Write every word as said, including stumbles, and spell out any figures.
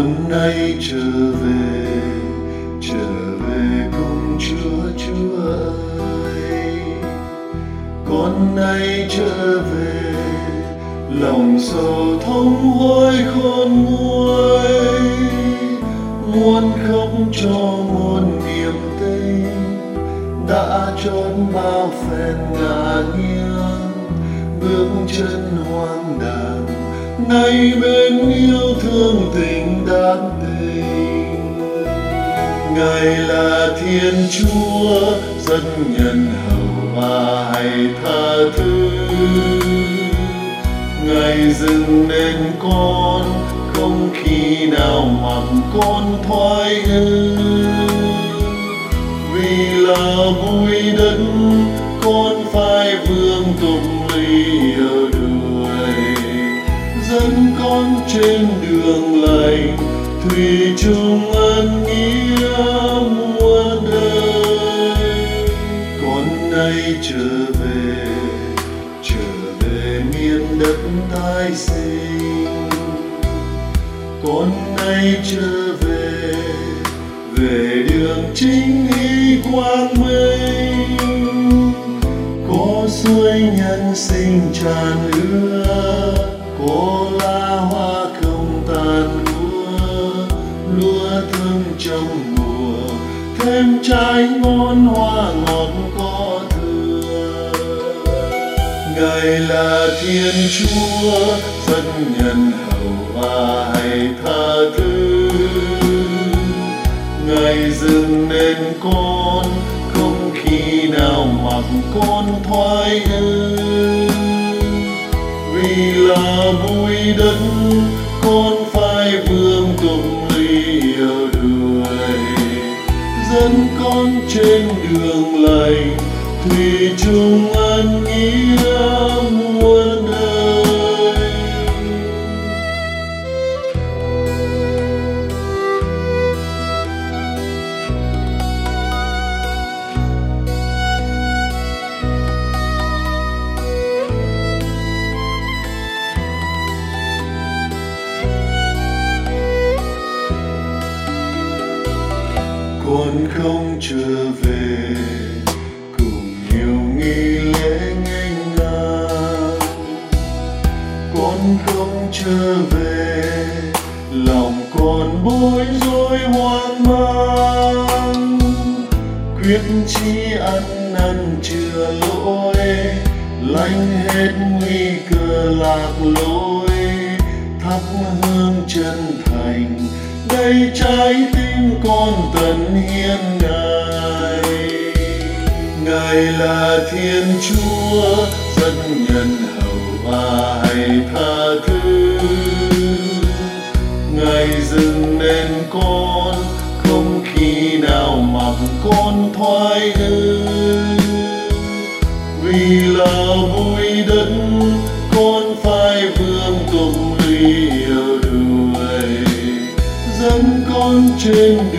con nay trở về, trở về cùng Chúa. Chúa ơi, con nay trở về, lòng sầu thống hối khôn nguôi, muốn khóc cho muôn niềm tình đã chốn bao phen ngả nghiêng, bước chân hoang đàng nay bên yêu thương tình đáp tình. Ngài là Thiên Chúa rất nhân hậu và hay tha thứ, Ngài dừng nên con không khi nào mặc con thoái ư. Vì là vui đất con phải vương tụng lìa đuổi, dẫn con trên đường lành thủy chung ân nghĩa muôn đời. Con nay trở về, trở về miền đất tái sinh. Con nay trở về, về đường chính ý quang minh. Có suối nhân sinh tràn ứa, có lá hoa không tàn úa, lúa thơm trong mùa thêm trái ngon hoa ngọt có thừa. Ngài là Thiên Chúa rất nhân hậu và hay tha thứ, Ngài dừng nên con không khi nào mặc con thoái ư. Vì là vui đất con phải vương tụng lìa đuổi, dẫn con trên đường lành thủy chung ân nghĩa muôn đời. Con không trở về cùng nhiều nghi lễ nghênh ngang, con không trở về lòng còn bối rối hoang mang. Quyết chí ăn năn chừa lỗi, lánh hết nguy cơ lạc lối, thắp hương chân thành đây trái tim con tận hiến Ngài. Ngài là Thiên Chúa rất nhân hậu và hay tha thứ, Ngài dừng nên con không khi nào mặc con thoái ư. Vì là vui đất con phải vương tụng lìa đuổi, dẫn con trên